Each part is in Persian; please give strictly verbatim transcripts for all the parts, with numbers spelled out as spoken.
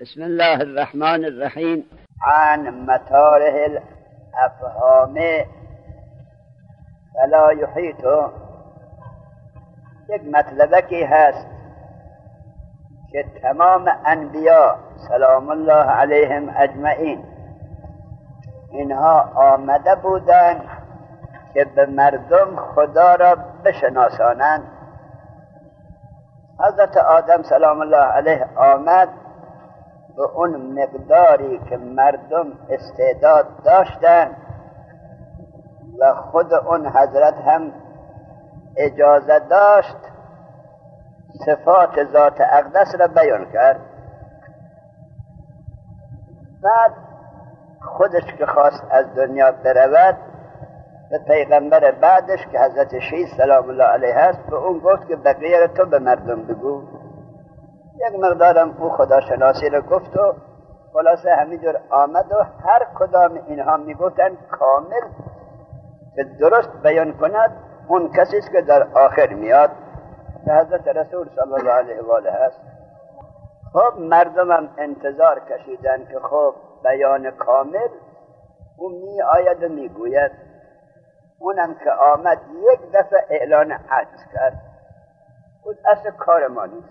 بسم الله الرحمن الرحیم. عن مطارح الافهام فلا یحیط. یک مطلبکی هست که تمام انبیا سلام الله علیهم اجمعین اینها آمده بودند که به مردم خدا را بشناسانند. حضرت آدم سلام الله علیه آمد به اون مقداری که مردم استعداد داشتند و خود اون حضرت هم اجازه داشت صفات ذات اقدس را بیان کرد. بعد خودش که خواست از دنیا برود به پیغمبر بعدش که حضرت شیعه سلام الله علیه است به اون گفت که بقیه را تو به مردم بگو. یک مقدارم او خداشناسی را گفت و خلاصه همینجور آمد و هر کدام اینها میگفتن کامل که درست بیان کند اون کسی است که در آخر میاد که حضرت رسول صلی الله علیه و آله است. خب مردمم انتظار کشیدن که خب بیان کامل او می آید و می گوید. اونم که آمد یک دفعه اعلان عجز کرد. خود اصل کار ما نیست.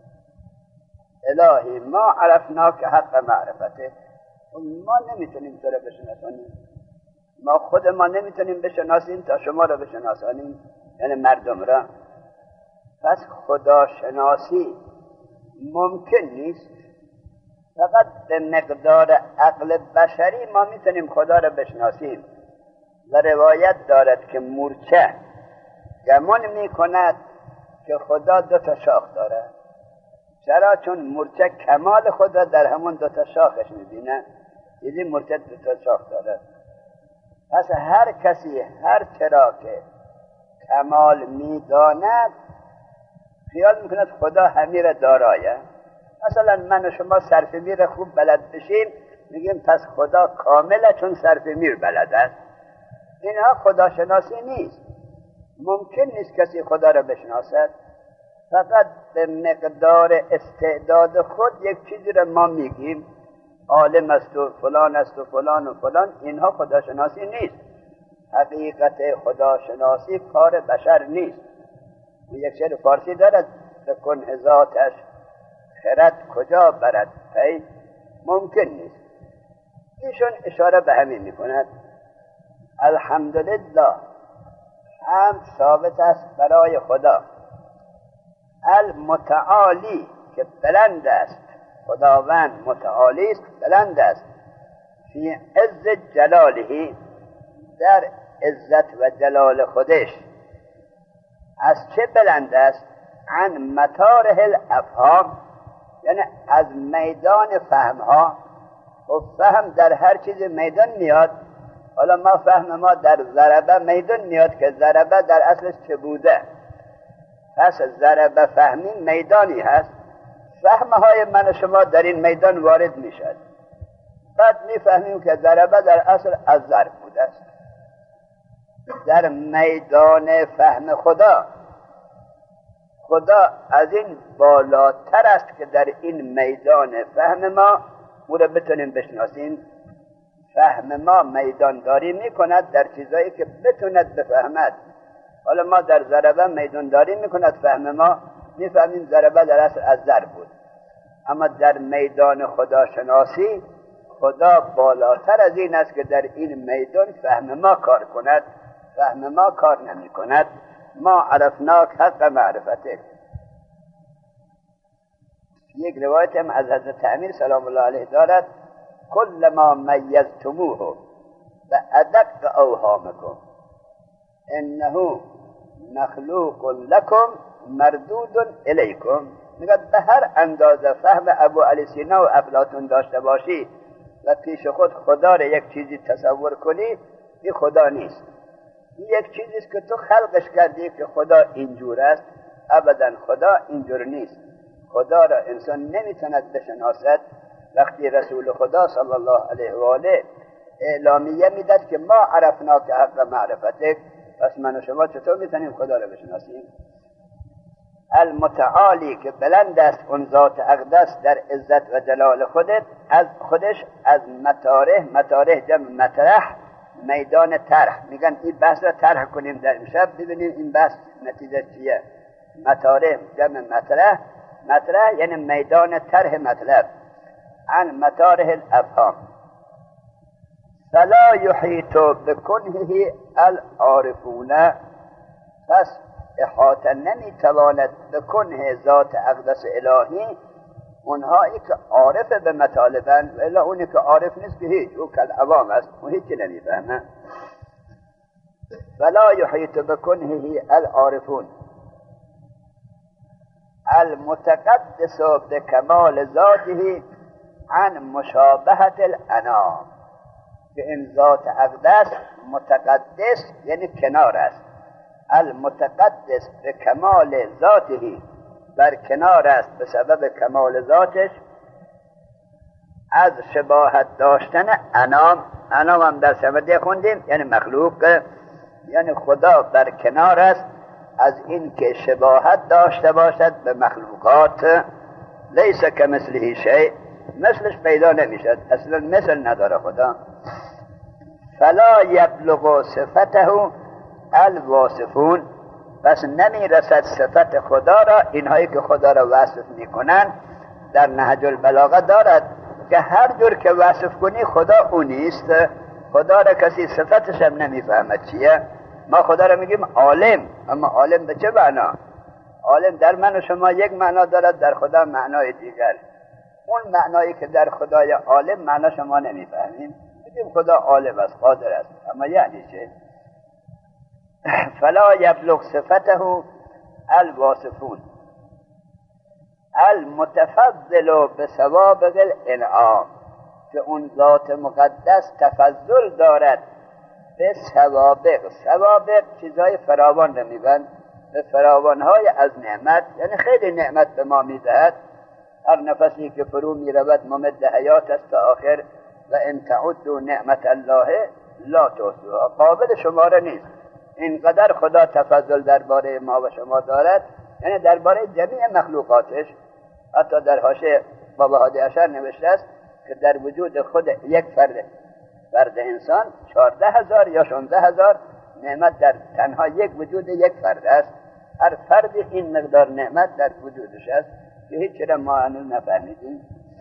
الهی ما عرفنا که حق معرفته. ما نمیتونیم تو را بشناسانیم. ما خود ما نمیتونیم بشناسیم تا شما را بشناسانیم، یعنی مردم را. پس خداشناسی ممکن نیست. فقط به مقدار عقل بشری ما میتونیم خدا را بشناسیم. و روایت دارد که مورچه گمان میکند که خدا دو تا شاخ دارد. چرا؟ چون مورچه کمال خود را در همون دو تا شاخش میبینه. دیدی مورچه دو تا شاخ دارد. پس هر کسی هر چرا که کمال میداند خیال میکند خدا همه را دارایه. مثلا من و شما صرف میر خوب بلد بشیم میگیم پس خدا کامله چون صرف میر بلد است. اینها خداشناسی نیست. ممکن نیست کسی خدا را بشناسد. فقط به مقدار استعداد خود یک چیزی را ما میگیم عالم است و فلان است و فلان و فلان. اینها خداشناسی نیست. حقیقت خداشناسی کار بشر نیست. یک شعر فارسی دارد بکن ذاتش خرد کجا برد پی. ممکن نیست. ایشون اشاره به همین میکند. الحمدلله حمد ثابت است برای خدا المتعالی که بلند است. خداوند متعالی است، بلند است. فی عز جلاله در عزت و جلال خودش. از چه بلند است؟ عن مطارح الافهام، یعنی از میدان فهم ها. و فهم در هر چیز میدان میاد. حالا ما فهم ما در ضربه میدان میاد که ضربه در اصلش چه بوده. پس ضربه فهمی میدانی هست. فهمهای من و شما در این میدان وارد میشد. بعد میفهمیم که ضربه در اصل از ضرب بوده است. در میدان فهم خدا، خدا از این بالاتر است که در این میدان فهم ما او را بتونیم بشناسیم. فهم ما میدان داری میکند در چیزایی که بتوند بفهمد. حالا ما در ضربه میدان داری میکند فهم ما میفهمیم ضربه در اصل از ضرب بود. اما در میدان خداشناسی خدا بالاتر از این است که در این میدان فهم ما کار کند. فهم ما کار نمی کند. ما عرفناک حق معرفته. یک روایت هم از حضرت امیر سلام الله علیه دارد کل ما میزتموه به ادق اوهامکم انه مخلوق لکم مردود الیکم. میگه به هر اندازه فهم ابو علی سینا و افلاطون داشته باشی و پیش خود خدا را یک چیزی تصور کنی، این خدا نیست. این یک چیزی است که تو خلقش کردی که خدا اینجور است. ابدا خدا اینجور نیست. خدا را انسان نمیتواند بشناسد. وقتی رسول خدا صلی الله علیه و آله اعلامیه میداد که ما عرفنا که حق معرفتک، پس من و شما چطور میتونیم خدا را بشناسیم؟ المتعالی که بلند است اون ذات اقدس در عزت و جلال خودت، از خودش از مطارح، مطارح جمع مطرح، میدان طرح. میگن این بحث را طرح کنیم در امشب ببینیم این بحث نتیجه چیه. مطارح جمع مطرح، مطرح یعنی میدان طرح مطلب. عن مطارح الافهام. فلا یحیط بکنه العارفون، پس احاطه نمیتواند بکنه ذات اقدس الهی اونهایی که عارف به مطالبن، ولی اونی که عارف نیست که هیچ، او کل عوام است، او هیچی نمیفهمه. فلا یحیط بکنه العارفون المتقدس بکمال ذاته عن مشابهت الانام، که این ذات اقدس متقدس یعنی کنار است. المتقدس به کمال ذاته، بر کنار است به سبب کمال ذاتش از شباهت داشتن انام. انام هم در سبده خوندیم یعنی مخلوق، یعنی خدا بر کنار است از این که شباهت داشته باشد به مخلوقات. لیس کمثله شیء، مثلش پیدا نمیشد، اصلا مثل نداره خدا. فلا یبلغ صفته الواصفون، پس نمی رسد صفت خدا را اینهایی که خدا را وصف میکنن. در نهج البلاغه دارد که هر جور که وصف کنی خدا اون نیست. خدا را کسی صفتش هم نمیفهمد چیه. ما خدا را میگیم عالم، اما عالم به چه معنا؟ عالم در من و شما یک معنا دارد، در خدا معنای دیگر. اون معنایی که در خدای عالم معنا شما نمیفهمیم. بگیم خدا عالم است، قادر است، اما یعنی چه؟ فلا یبلغ صفته الواصفون المتفضل بسوابق الانعام، که اون ذات مقدس تفضل دارد به سوابق. سوابق چیزهای فراوان رو میگن، به فراوانهای از نعمت، یعنی خیلی نعمت به ما میدهد. هر نفسی که فرو میرود ممد حیات است تا آخر. و ان تعدوا نعمت الله لا تحصوها، قابل شماره نیست. اینقدر خدا تفضل درباره ما و شما دارد، یعنی درباره جمیع مخلوقاتش. حتی در حاشیه بابا هادی اشر نوشته است که در وجود خود یک فرد فرد انسان چهارده هزار یا شانزده هزار نعمت در تنها یک وجود یک فرد است. هر فرد این مقدار نعمت در وجودش است که هیچ را ما هنوز نفهمیدیم.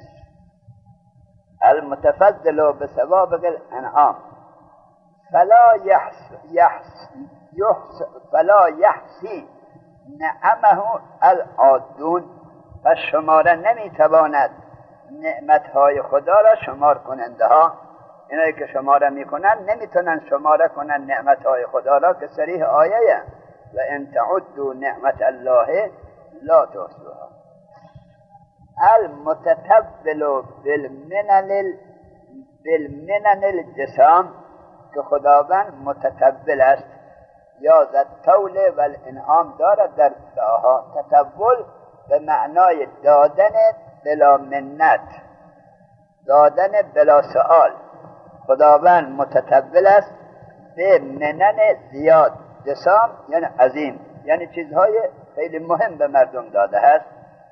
المتفضل بسوابق الانعام فلا یحس یحس یحس فلا یحسی نعمه العادون، و شماره نمیتواند نعمتهای خدا را شمار کننده ها. اینایی که شماره میکنن نمیتونن شماره کنن نعمتهای خدا را، که صریح آیه و ان تعدوا نعمت الله لا تحصوها. المتتبل بالمنن بالمنن الجسام، که خداوند متتبل است، یا ذات طول و الانعام دارد در دعاها. تتبل به معنای دادن بلا منت، دادن بلا سؤال. خداوند متتبل است به منن زیاد. جسام یعنی عظیم، یعنی چیزهای خیلی مهم به مردم داده است.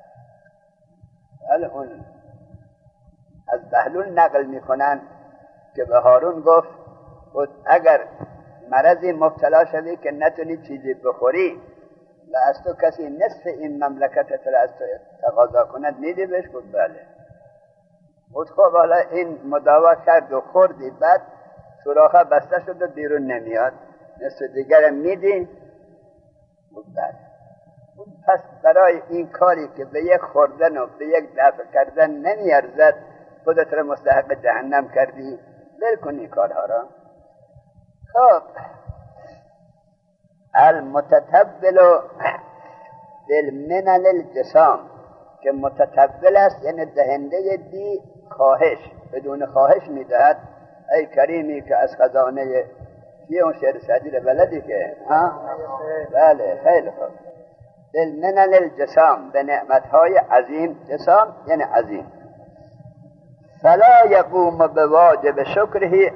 الان از بهلول نقل میکنن که به هارون گفت اگر مرضی مبتلا شدی که نتونی چیزی بخوری و از تو کسی نصف این مملکت را از تو تقاضا کند میدی بهش؟ گفت بله. گفت خب حالا این مداوا کرد و خوردی، بعد سوراخه بسته شد و بیرون نمیاد، نصف دیگر میدی؟ گفت بله. پس برای این کاری که به یک خوردن و به یک دفع کردن نمیارزد خودت را مستحق جهنم کردی، بل کنی کارها را. خب المتتبل بالمنن الجسام، که متتبل است یعنی دهنده بی خواهش، بدون خواهش میدهد. ای کریمی که از خزانه چیه اون شعر سعدی رو بلدی که ها؟ بله خیلی خوب. بالمنن الجسام، به نعمتهای عظیم. جسام یعنی عظیم. فلا یقوم بواجب شکره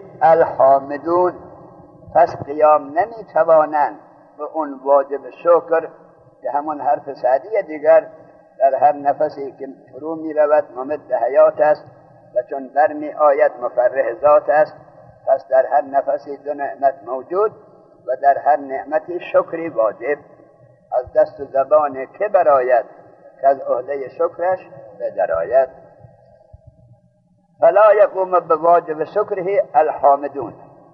الحامدون، پس قیام نمی توانند به اون واجب شکر که همون حرف سعدی دیگر در هر نفسی که فرو می رود ممد حیات است و چون بر می آید مفرح ذات است. پس در هر نفسی دو نعمت موجود و در هر نعمتی شکری واجب. از دست و زبان که براید که از عهده شکرش بدرآید. فلا یقوم بواجب شکره الحامدون.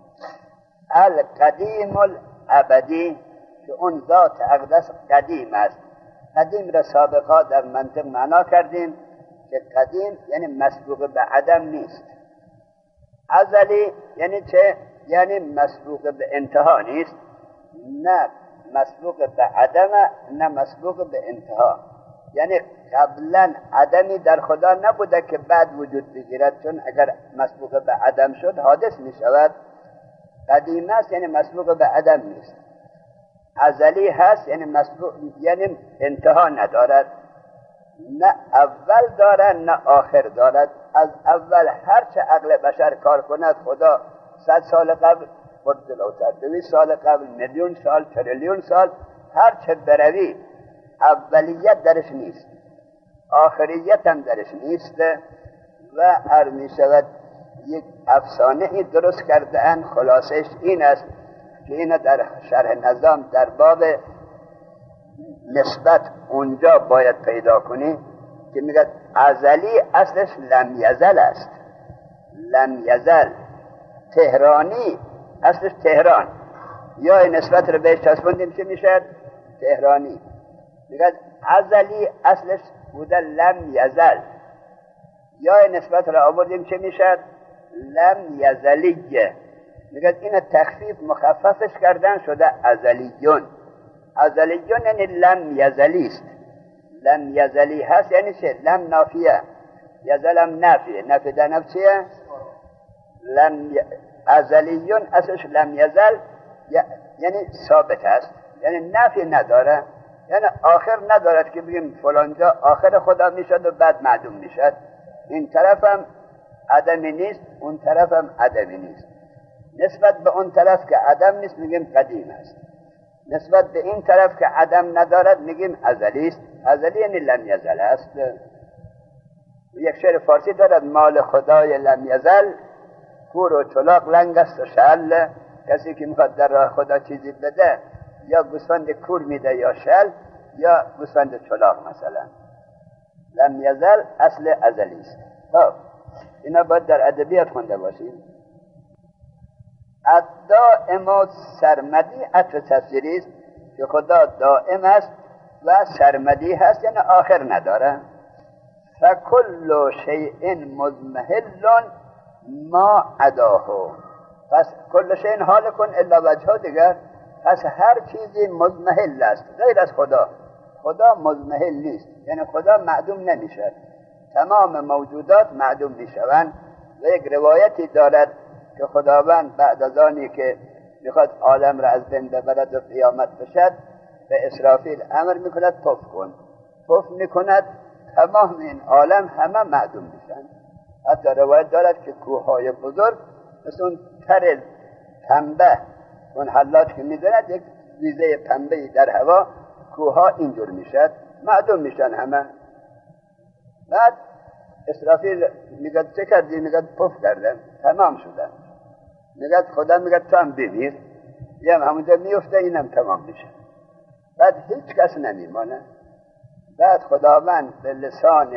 القدیم الابدی که اون ذات اقدس قدیم است. قدیم را سابقا در منطق معنا کردیم که قدیم یعنی مسبوق به عدم نیست. ازلی یعنی چه؟ یعنی مسبوق به انتها نیست. نه مسبوق به عدم، نه مسبوق به انتها. یعنی قبلا عدمی در خدا نبوده که بعد وجود بگیرد، چون اگر مسبوق به عدم شد حادث می شود. قدیم است یعنی مسبوق به عدم نیست. ازلی هست یعنی مسبوق یعنی انتها ندارد. نه اول دارد نه آخر دارد. از اول هرچه عقل بشر کار کند خدا صد سال قبل خود جلوتر، دویست سال قبل، میلیون سال، تریلیون سال، هرچه بروی اولیت درش نیست، آخریت هم درش نیست. و هر می شود یک افسانه ای درست کرده ان، خلاصش این است که این در شرح نظام در باب نسبت اونجا باید پیدا کنی که میگه ازلی اصلش لم یزل است. لم یزل. تهرانی اصلش تهران، یا نسبت رو بهش چسبوندیم چه میشه؟ تهرانی. میگه ازلی اصلش بوده لم یزل، یا نسبت رو آوردیم چه میشه؟ لم یزلیه. میگه این تخفیف مخففش کردن شده ازلیون. ازلیون یعنی لم یزلی است. لم یزلی هست یعنی چه؟ لم نافیه، یزلم نافیه. نفی در نفسیه. لم ی... ازلیون اصلش لم یزل یعنی ثابت است، یعنی نفی نداره، یعنی آخر ندارد که بگیم فلانجا آخر خدا میشد و بعد معدوم میشد. این طرف هم عدمی نیست، اون طرف هم عدمی نیست. نسبت به اون طرف که عدم نیست میگیم قدیم است. نسبت به این طرف که عدم ندارد میگیم ازلی است. ازلی یعنی لم یزل است. یک شعر فارسی دارد: مال خدای لم یزل، کور و چلاق لنگ است و شل. کسی که میخواد در راه خدا چیزی بده یا گوسفند کور میده یا شل یا گوسفند چلاق مثلا. لم یزل اصل ازلی است. خب اینا باید در ادبیات خونده باشیم. الدائم سرمدی عطف تفسیری است که خدا دائم است و سرمدی هست یعنی آخر نداره. فکل شیء مضمحل ما عداه. پس کل شیء حال کن الا وجهه دیگر. پس هر چیزی مضمحل است غیر از خدا. خدا مضمحل نیست یعنی خدا معدوم نمیشه. تمام موجودات معدوم میشوند. و یک روایتی دارد که خداوند بعد از آنی که میخواد عالم را از بین ببرد و قیامت بشد به اسرافیل امر میکند پف کن. پف میکند تمام این عالم همه معدوم میشن. حتی روایت دارد که کوههای بزرگ مثل اون تر پنبه، اون حلاج که میداند یک ریزه پنبه در هوا، کوهها اینجور میشد، معدوم میشن همه. بعد اسرافیل میگه چه کردی؟ میگه پف کردم، تمام شدن. میگه خدا میگه تو هم بمیر، یه هم همونجا میفته اینم تمام میشه. بعد هیچ کس نمیمانه. بعد خداوند به لسان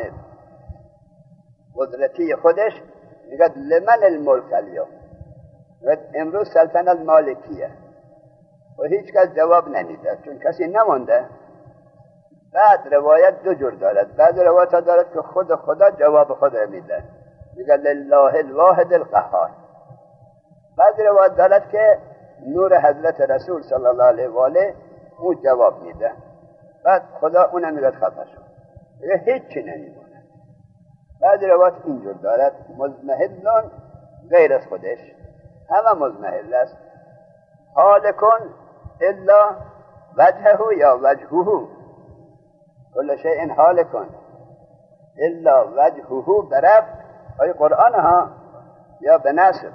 قدرتی خودش میگه لمن الملک الیوم، امروز سلطنت مالکیه. و هیچ کس جواب نمیده چون کسی نمانده. بعد روایت دو جور دارد. بعد روایت ها دارد که خود خدا جواب خود را میده، میگه لله الواحد القهار. بعد روایت دارد که نور حضرت رسول صلی الله علیه و آله او جواب میده. بعد خدا اونم میگه خفه شد، میگه هیچی نمیمونه. بعد روایت اینجور دارد مضمحلون غیر از خودش، همه مضمحل است. حال کن الا وجهه یا وجهه، کل شیء حال کن الا وجهه. برب آیه قرآن ها یا به نصب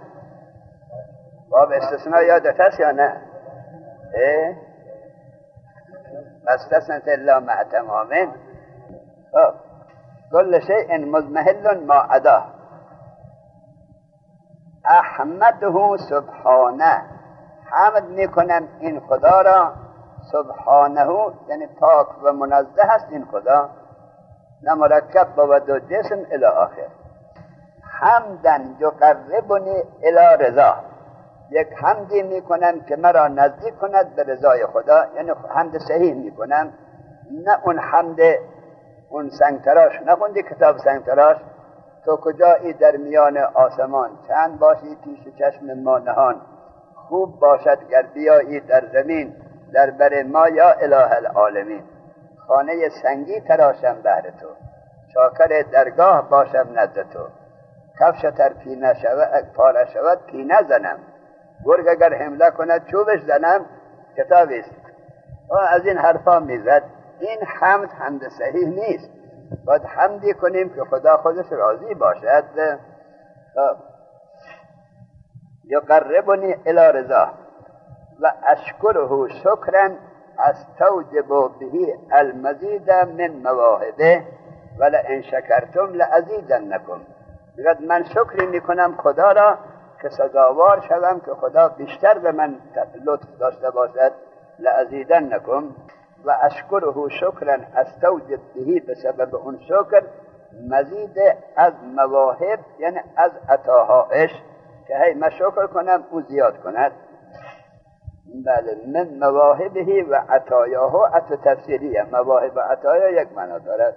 باب استثناء یادت هست یا نه؟ اه؟ واستثنت الا مع تمام. كل شيء مضمحل ما عداه. احمده سبحانه، حمد میکنم این خدا را، سبحانه یعنی پاک و منزه است این خدا، نه مرکب بود و جسم الی آخر. حمدن یقربنی الی رضا، یک حمدی میکنم که مرا نزدیک کند به رضای خدا، یعنی حمد صحیح میکنم، نه اون حمد اون سنگتراش. نخوندی کتاب سنگتراش؟ تو کجایی در میان آسمان، چند باشی پیش چشم ما نهان، خوب باشد گر بیایی در زمین، در بر ما یا اله العالمین. خانه سنگی تراشم بهر تو، چاکر درگاه باشم نزد تو، کفش تر پینه شود پاره شود پینه زنم، گرگ اگر حمله کند چوبش زنم. کتابی است و از این حرفا میزد. این حمد حمد صحیح نیست. باید حمدی کنیم که خدا خودش راضی باشد. یقربنی الی رضا و اشکره شکرا استوجب به المزید من مواهبه ولئن شکرتم لازیدنکم. میگه من شکری میکنم خدا را که سزاوار شوم که خدا بیشتر به من لطف داشته باشد. لازیدنکم و اشکره شکرا استوجب به، به سبب اون شکر مزید از مواهب یعنی از عطاهایش، که هی من شکر کنم او زیاد کند. بله، من مواهبه و عطایاه، عطا تفسیریه، مواهب و عطایا یک معنا دارد.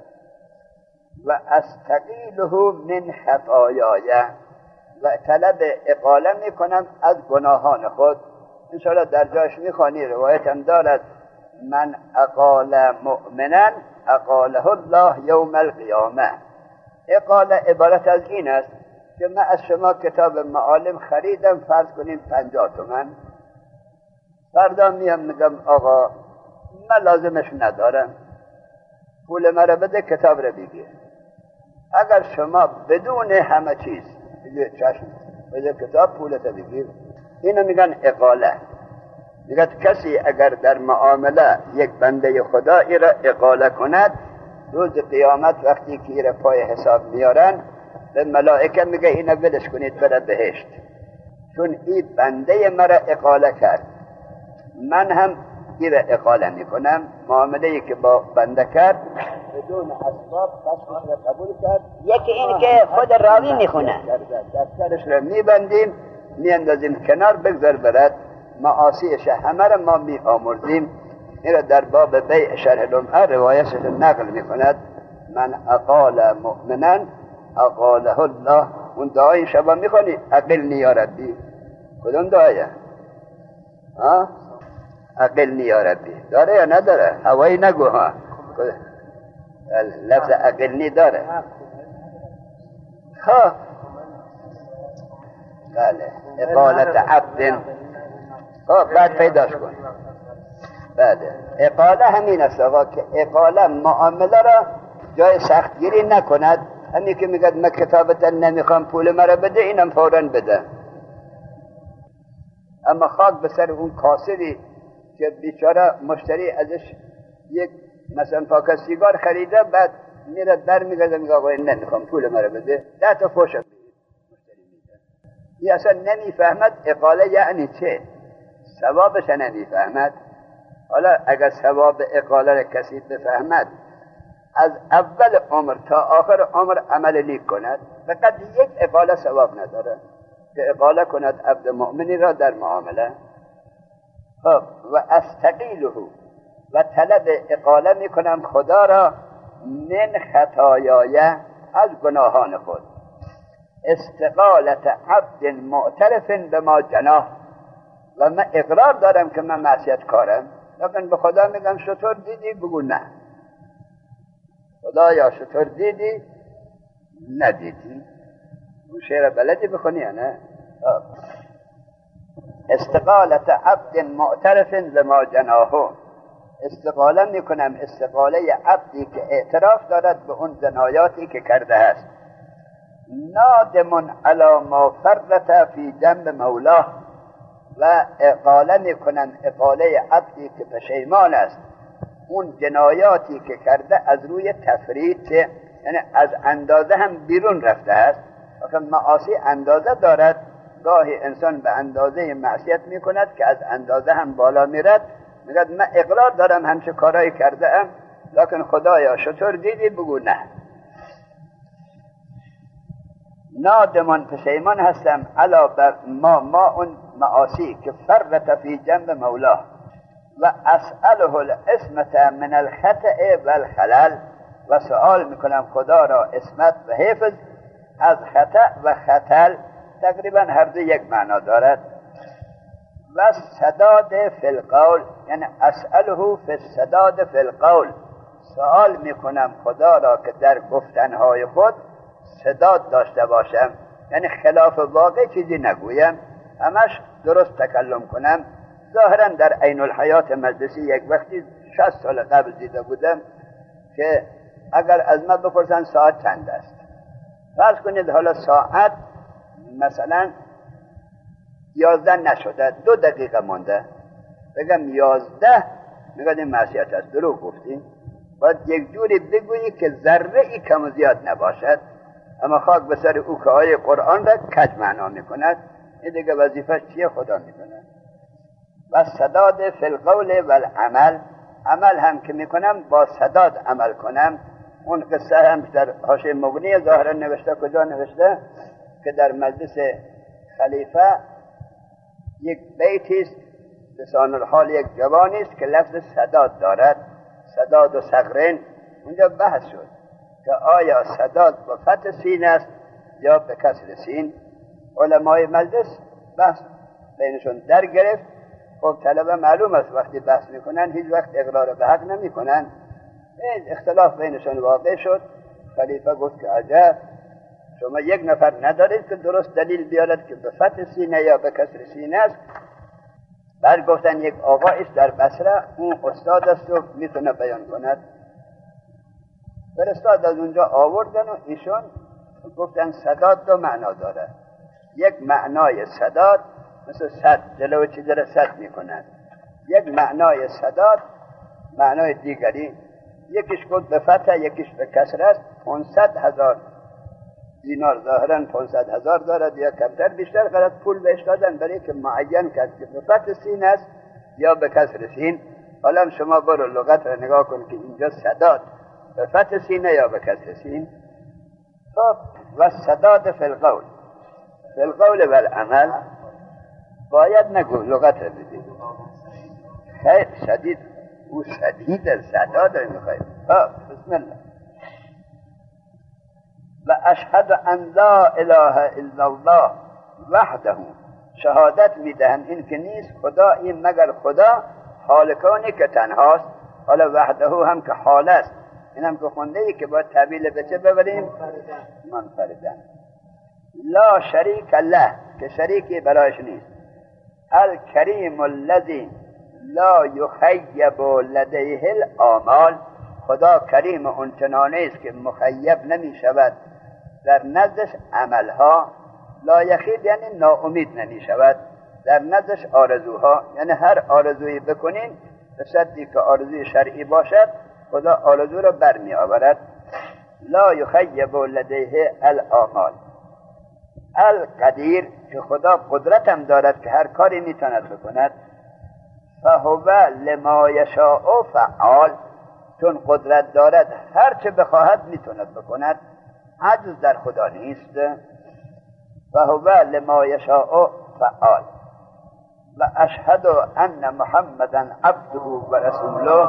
و استقیله من خطایای، و طلب اقاله میکنم از گناهان خود. انشاءالله در جایش میخوانی، روایت هم دارد من اقال مؤمنا اقاله الله یوم القیامه. اقاله عبارت از این است که من از شما کتاب معالم خریدم، فرض کنیم پنجاه تومن، فردا میام میگم آقا من لازمش ندارم، پول مرا بده کتاب را بگیر. اگر شما بدون همه چیز بگیر چشم بده کتاب پولت بگیر، اینو میگن اقاله. میگه کسی اگر در معامله یک بنده خدایی را اقاله کند، روز قیامت وقتی که ایره پای حساب میارن به ملائکه میگه اینو ولش کنید بره بهشت، چون این بنده مرا اقاله کرد. من هم ایره اقاله میکنم. معامله ای که با بنده کرد بدون اسباب قصدش را قبول کرد. یکی این که خود راوی میخونه، دفترش را میبندیم میاندازیم کنار، بگذار برد. معاصیش همه را ما می آمرزیم. این را در باب بیع شرح لمعه روایتش نقل می کند. من اقال مؤمنا اقاله الله. اون دعای شبا می خونی اقلنی یا ربی. کدوم دعایه؟ ها؟ اقلنی یا ربی داره یا نداره؟ هوایی نگو ها. لفظ اقلنی داره. ها بله، اقالت عبد. خب بعد پیداش کن. بله، اقاله همین است آقا، که اقاله معامله را جای سختگیری نکند. همین که میگه من کتابتا نمیخوام پول مرا بده، اینم فوراً بده. اما خاک به سر اون کاسبی که بیچاره مشتری ازش یک مثلا پاکت سیگار خریده، بعد میره در میگه میگه آقا نمیخوام پول مرا بده، ده تا فوش مشتری میده. این اصلا نمیفهمد اقاله یعنی چه، ثوابش نمیفهمد. حالا اگر ثواب اقاله را کسی بفهمد، از اول عمر تا آخر عمر عمل نیک کند، فقط یک اقاله ثواب نداره که اقاله کند عبد مؤمنی را در معامله. خب و استقیله، و طلب اقاله میکنم خدا را من خطایای، از گناهان خود. استقالت عبد معترف به ما جناه، و من اقرار دارم که من معصیت کارم، لیکن به خدا میگم شطور دیدی؟ بگو نه. خدایا شطور دیدی؟ ندیدی. اون شعر بلدی بخونی یا نه؟ استقالت عبد معترف لما جناهو. استقاله میکنم استقاله عبدی که اعتراف دارد به اون جنایاتی که کرده است. نادم علی ما فرط فی جنب مولاه، و اقاله میکنم اقاله عبدی که پشیمان است اون جنایاتی که کرده از روی تفرید، یعنی از اندازه هم بیرون رفته است. آخه معاصی اندازه دارد، گاهی انسان به اندازه معصیت میکند که از اندازه هم بالا میرد. میگه من اقرار دارم همچه کارایی کرده ام، لکن خدایا شطور دیدی بگو نه. نادمان پشیمان هستم علا بر ما ما اون معاصی که فرط فی جنب مولاه و اسأله العصمت من الخطأ و الخلل، و سؤال میکنم خدا را عصمت و حفظ از خطأ و خطل. تقریبا هر دو یک معنا دارد. و سداد فی القول، یعنی اسأله فی السداد فی القول، سؤال میکنم خدا را که در گفتنهای خود سداد داشته باشم، یعنی خلاف واقع چیزی نگویم، همش درست تکلم کنم. ظاهرا در عین الحیات مجلسی یک وقتی شصت سال قبل دیده بودم که اگر از من بپرسن ساعت چند است، فرض کنید حالا ساعت مثلا یازده نشده، دو دقیقه مونده، بگم یازده، میگن این معصیت است، دروغ گفتی. باید یک جوری بگویی که ذره ای کم و زیاد نباشد، اما خاک به سر او که آیه قرآن را کج معنا میکند. این دیگه وظیفش چیه خدا میدونه. و سداد فی القول و العمل، عمل هم که میکنم با سداد عمل کنم. اون قصه هم در حاشیه مغنی ظاهرا نوشته، کجا نوشته که در مجلس خلیفه یک بیتی است، لسان الحال یک جوانی است که لفظ سداد دارد، سداد و صغرین. اونجا بحث شد که آیا سداد با فتح سین است یا به کسر سین. علمای مجلس بحث بینشون در گرفت. خب طلبه معلوم است وقتی بحث میکنن هیچ وقت اقرار به حق نمیکنن. این اختلاف بینشون واقع شد. خلیفه گفت که عجب، شما یک نفر ندارید که درست دلیل بیارد که به فتح سینه یا به کسر سینه است. بعد گفتن یک آقا است در بصره، اون استاد است و میتونه بیان کند. فرستاد از اونجا آوردن و ایشون گفتن سداد دو معنا داره. یک معنای سداد مثل صد، جلو چیز را صد میکنند. یک معنای سداد معنای دیگری، یکیش گفت به فتح یکیش به کسر است. پانصد هزار دینار ظاهرا پانصد هزار دارد یا کمتر بیشتر، غلط پول بهش دادن برای که معین کرد که به فتح سین است یا به کسر سین. حالا شما برو لغت را نگاه کن که اینجا سداد به فتح سینه یا به کسر سین. خب و سداد فی القول فی القول و العمل، باید نگو لغت را بدید. خیر شدید او شدید سداد را میخواید. خب بسم الله. و اشهد ان لا اله الا الله وحده، شهادت میدهم این که نیست خدایی مگر خدا، خالقانی که تنهاست. حالا وحده هم که حال است، این هم که خونده ای که باید تعبیل به چه ببریم؟ منفردن. لا شریک له، که شریکی برایش نیست. الکریم الذی لا یخیب لدیه الاعمال، خدا کریم اون چنانه است که مخیب نمی شود در نزدش عملها. لا یخیب یعنی ناامید نمی شود در نزدش آرزوها، یعنی هر آرزویی بکنین به شرطی که آرزوی شرعی باشد خدا آرزو را برمی آورد. لا یخیب لدیه الاعمال. القدیر، که خدا قدرت هم دارد که هر کاری میتواند بکند. فهو لما یشاء فعال، چون قدرت دارد هر چه بخواهد میتواند بکند، عجز در خدا نیست. فهو لما یشاء فعال. و اشهد ان محمدا عبده و رسوله.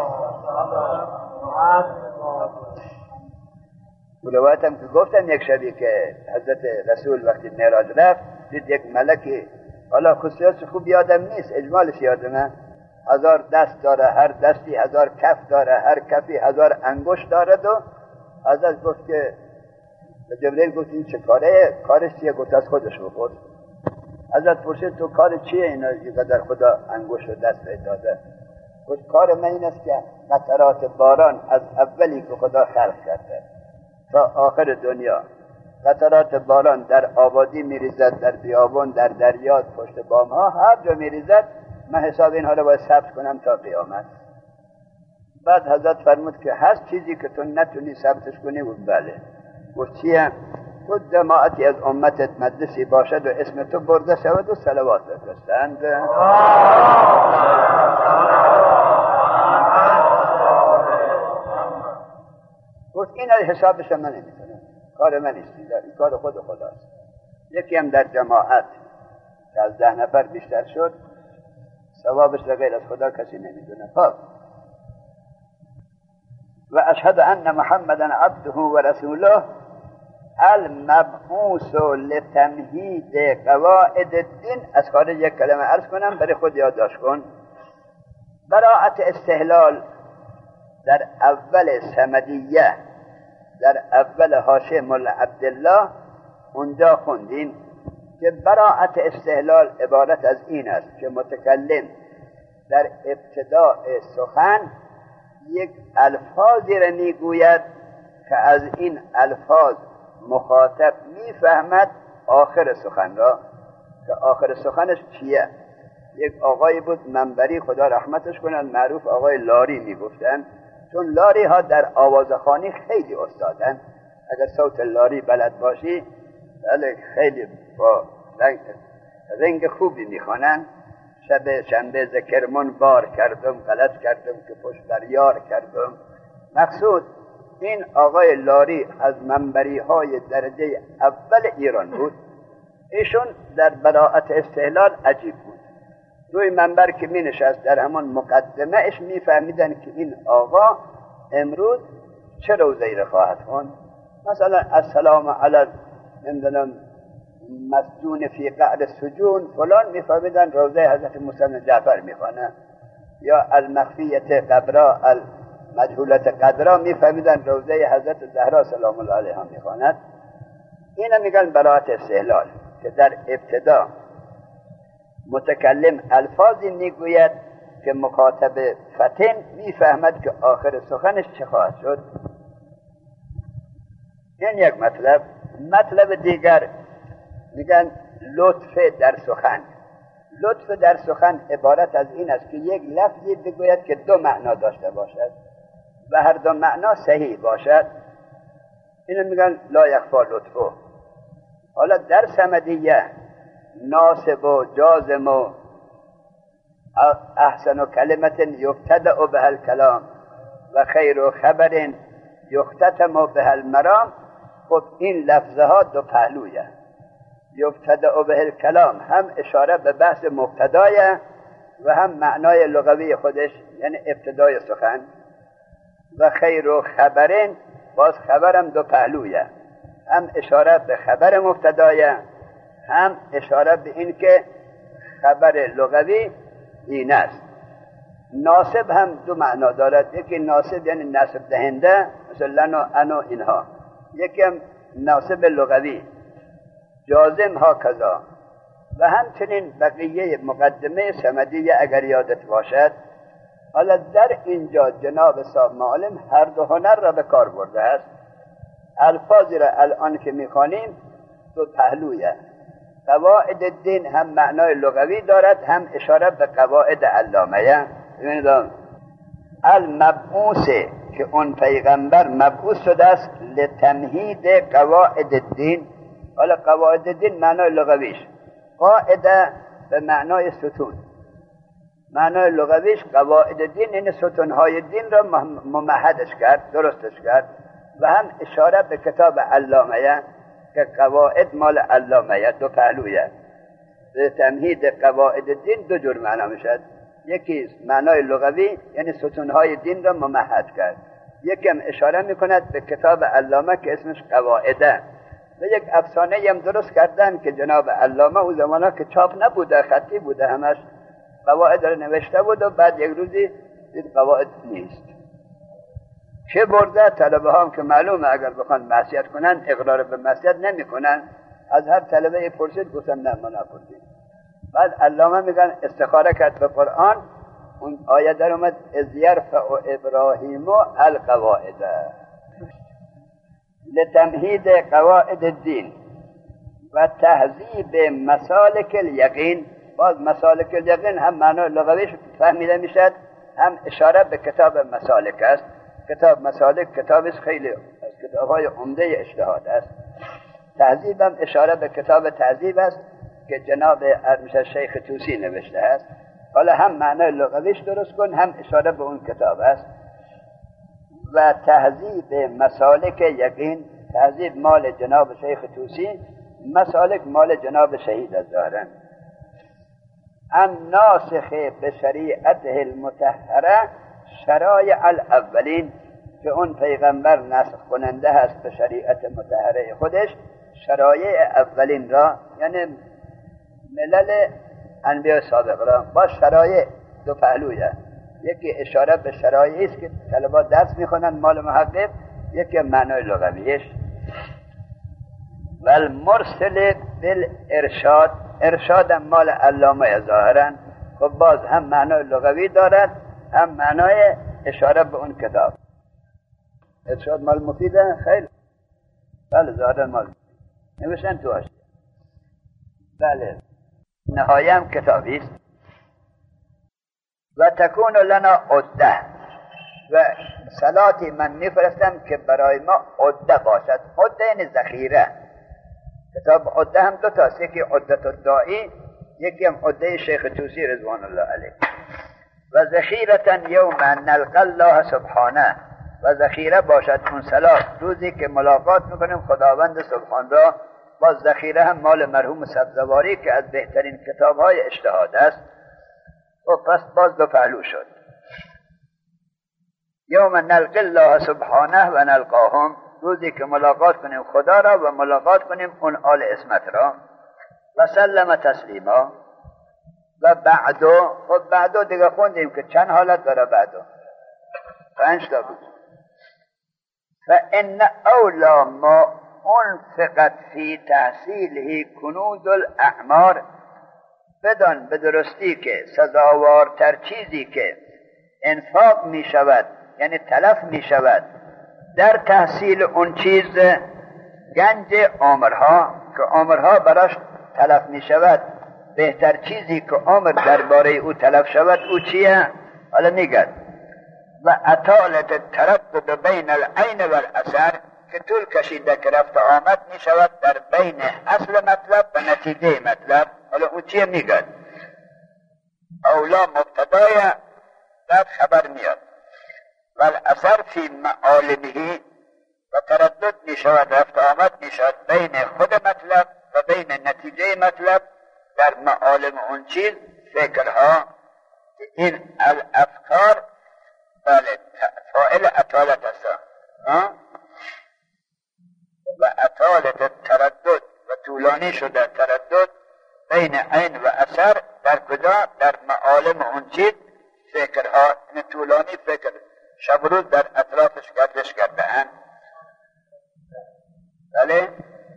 روایتم که گفتم یک شبی که حضرت رسول وقتی معراج رفت دید یک ملکی، حالا خصوصیاتش خوب یادم نیست، اجمالش یادمه، هزار دست داره، هر دستی هزار کف داره، هر کفی هزار انگشت دارد. و حضرت گفت که جبرئیل گفت این چه کاره؟ کارش چیه؟ گفت از خودش بپرس. حضرت پرسید تو کار چیه اینا اینقدر خدا انگشت و دست بهت داده؟ گفت کار من این است که قطرات باران از اولی که خدا خلق کرده تا آخر دنیا، قطرات باران در آبادی میریزد، در بیابان، در دریا، پشت بام ها، هر جا میریزد، من حساب اینها رو باید ثبت کنم تا قیامت. بعد حضرت فرمود که هست چیزی که تو نتونی ثبتش کنی؟ و بله. گفت چیه؟ خود جماعتی از امتت مجلسی باشد و اسم تو برده شود و صلوات بفرستند. گفت این حسابش من نمیتونم، کار من نیست، این کار خود خداست. یکی هم در جماعت که از ده نفر بیشتر شد ثوابش غیر از خدا کسی نمیدونه. خب و اشهد ان محمدا عبده و رسوله المبعوث لتمهید قواعد الدین. از خارج یک کلمه عرض کنم برای خود یادداشت کن. براءت استحلال در اول صمدیه، در اول حاشیه مولا عبدالله اونجا خوندیم که براءت استحلال عبارت از این است که متکلم در ابتداء سخن یک الفاظی را میگوید که از این الفاظ مخاطب میفهمد آخر سخن را، که آخر سخنش چیه. یک آقای بود منبری، خدا رحمتش کنه، معروف آقای لاری میگفتن، چون لاری ها در آوازخوانی خیلی استادن. اگر صوت لاری بلد باشی بله خیلی با رنگ, رنگ خوبی میخوانن. شب شنبه ذکرمون بار کردم، غلط کردم که پشت بر یار کردم. مقصود این آقای لاری از منبری های درجه اول ایران بود. ایشون در براءت استحلال عجیب بود. روی منبر که می نشست در همان مقدمه اش می فهمیدن که این آقا امروز چه روزه‌ای را خواهد خوند. مثلا السلام علی نمیدونم مسجون فی قعر سجون فلان، می فهمیدن روزه حضرت موسی بن جعفر می خوانه، یا المخفیت قبرا المجهولت قدرا می فهمیدن روزه حضرت زهرا سلام الله علیها می خواند. اینا میگن براءت استحلال که در ابتدا متکلم الفاظی میگوید که مخاطب فطن میفهمد که آخر سخنش چه خواهد شد. این یک مطلب. مطلب دیگر میگن لطف در سخن. لطف در سخن عبارت از این است که یک لفظی بگوید که دو معنا داشته باشد و هر دو معنا صحیح باشد. اینو میگن لا یخفی لطفه. حالا در صمدیه ناصب و جازم و احسن و کلمت یبتدأ بها الکلام و خیر و خبر یختتم بها المرام. خب این لفظه ها دو پهلویه. یبتدأ بها الکلام هم اشاره به بحث مبتدایه و هم معنای لغوی خودش یعنی ابتدای سخن. و خیر و خبرین باز خبرم دو پهلویه، هم اشاره به خبر مبتدایه هم اشاره به این که خبر لغوی این است. ناصب هم دو معنا دارد. یکی ناصب یعنی نصب دهنده مثل لنو انو اینها، یکی هم ناصب لغوی جازم ها کذا. و همچنین بقیه مقدمه صمدیه اگر یادت باشد. حالا در اینجا جناب صاحب معلم هر دو هنر را به کار برده است. الفاظی را الان که میخوانیم دو پهلویه. قواعد الدین هم معنای لغوی دارد هم اشاره به قواعد علامه. ببینید المبعوث که اون پیغمبر مبعوث شده است لتمهید قواعد الدین. حالا قواعد الدین معنای لغویش قاعده به معنای ستون، معنای لغویش قواعد الدین این ستونهای دین را ممهدش کرد، درستش کرد. و هم اشاره به کتاب علامه که قواعد مال علامه دو پهلویه. به تمهید قواعد دین دو جور معنا میشد. یکی معنای لغوی یعنی ستونهای دین را ممهد کرد، یکی هم اشاره میکند به کتاب علامه که اسمش قواعده. و یک افسانه هم درست کردن که جناب علامه او زمانا که چاپ نبوده خطی بوده همش قواعد را نوشته بود و بعد یک روزی دید قواعد نیست. چه برده طلبه هم که معلومه اگر بخوان معصیت کنن اقرار به معصیت نمی کنن. از هر طلبه پرسید گفتن نه ما نپرسید. بعد علامه میگن استخاره کرد به قرآن، اون آیه در اومد اذ یرفع ابراهیم القواعد لتمهید قواعد الدین و تهذیب مسالک الیقین. باز مسالک الیقین هم معنای لغویش فهمیده میشد هم اشاره به کتاب مسالک است. کتاب مسالک کتابی خیلی از کتاب‌های عمده اجتهاد است. تهذیب هم اشاره به کتاب تهذیب است که جناب ارمشه شیخ توسی نوشته است. حالا هم معنای لغویش درست کن، هم اشاره به اون کتاب است. و تهذیب مسالک یقین، تهذیب مال جناب شیخ توسی، مسالک مال جناب شهید الظاهران. الناسخ به شریعته المطهره شرایع الاولین، که اون پیغمبر نسخ کننده هست به شریعت مطهره خودش شرایع اولین را، یعنی ملل انبیاء سابق را با شرایع دو پهلویه. یکی اشاره به شرایعی است که طلبات درس میخونن مال محقق، یکی معنای لغویش. و المرسل بالارشاد، ارشاد مال علامه ظاهرا، خب باز هم معنای لغوی دارد هم معنای اشاره به اون کتاب. ارشاد مال مفیده خیلی، بله ظاهرا مال نوشتن تو هاشت. بله نهایه هم کتابی است. و تکون لنا عده، و صلاتی من میفرستم که برای ما عده باشد. عده یعنی ذخیره. کتاب عده هم دو تاست، یکی عدت الداعی، یکی هم عده شیخ توسی رضوان الله علیه. و ذخیرة یوم نلقى الله سبحانه، و ذخیره باشد اون صلات روزی که ملاقات میکنیم خداوند سبحان را. باز ذخیره هم مال مرحوم سبزواری که از بهترین کتاب‌های اجتهاد است. و پس باز دو پهلو شد. یوم نلقی الله سبحانه و نلقاهم، روزی که ملاقات کنیم خدا را و ملاقات کنیم اون آل اسمت را. و سلم تسلیما. و بعدو، خب بعدو دیگه خوندیم که چند حالت داره بعدو، پنج تا بود. فان اولا ما انفقت فی تحصیله کنوز الاعمار، بدان به درستی که سزاوارتر چیزی که انفاق می شود یعنی تلف می شود در تحصیل اون چیز گنج عمرها، که عمرها براش تلف می شود، بهتر چیزی که عمر درباره او تلف شود او چیه؟ حالا میگه و اطالت تردد بین العین و الاثر، که طول کشیده که رفت آمد می شود در بین اصل مطلب و نتیجه مطلب. حالا اون چیه میگه؟ اولا مبتدای بعد خبر میاد. و الاثر فی معالمه، و تردد می شود رفت آمد می شود بین خود مطلب و بین نتیجه مطلب در معالم اون چیز، فکرها. این الافکار بله فاعل اطالت است. و اطالت تردد، و طولانی شده تردد بین عین و اثر در کجا؟ در معالم اون چیز، فکرها. این طولانی فکر شب روز در اطرافش گردش کرده اند. بله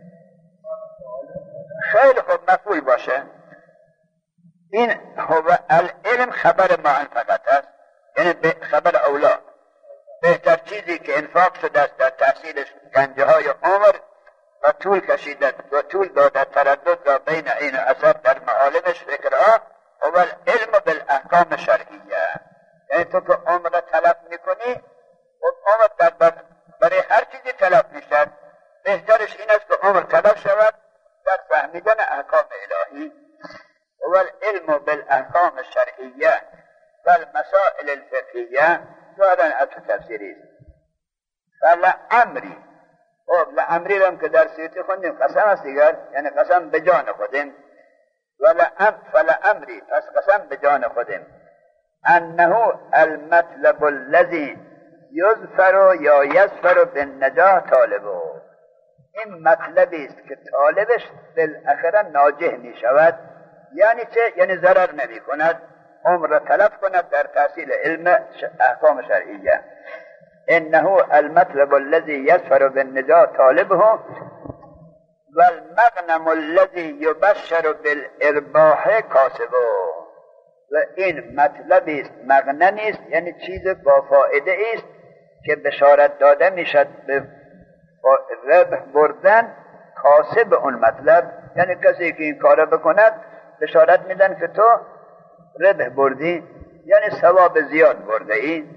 خیلی خوب مفعول باشه. این هو العلم خبر ما انفقت است، یعنی خبر اولا، بهتر چیزی که انفاق شده است در تحصیلش گنجه های عمر و طول کشیده و طول داده تردد را بین این اثر در معالمش فکرها. و العلم بالاحکام شرعیه، یعنی تو که عمر تلف میکنی و عمر در برای هر چیزی تلف میشد، بهترش این است که عمر تلف شود در فهمیدن احکام الهی. و العلم بالاحکام شرعیه و المسائل الفقهیه دارن از تفسیری است. فلعمری، خب لعمری هم که در سیوطی خوندیم قسم است دیگر، یعنی قسم به جان خودم. ولعم فلعمری، پس قسم به جان خودم، انه المطلب الذی یظفر یا یظفر بالنجاح طالبه، این مطلبی است که طالبش بالاخره ناجح می شود. یعنی چه؟ یعنی ضرر نمی کند، عمر را تلف کند در تحصیل علم احکام شرعیه. انه المطلب الذي يظفر بالنجاة طالبه والمغنم الذي يبشر بالارباح کاسبه، و این مطلبی است، مغنمی است، یعنی چیز با فایده است که بشارت داده میشد به ربح بردن کاسب اون مطلب. یعنی کسی که این کار بکند بشارت میدن که تو ربح بردی. یعنی ثواب زیاد برده ای.